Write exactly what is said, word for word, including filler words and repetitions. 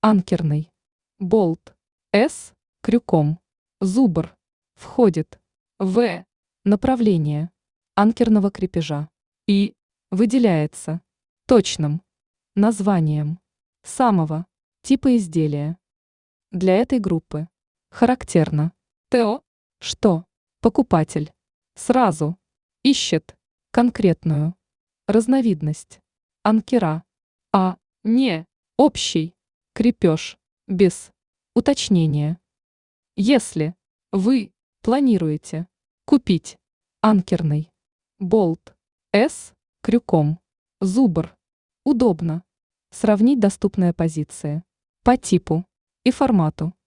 Анкерный. Болт. С. Крюком. Зубр. Входит в направление анкерного крепежа и выделяется точным названием самого типа изделия. Для этой группы характерно то, что покупатель сразу ищет конкретную разновидность анкера, а не общий крепеж без уточнения. Если вы планируете купить анкерный болт с крюком, зубр, удобно сравнить доступные позиции по типу и формату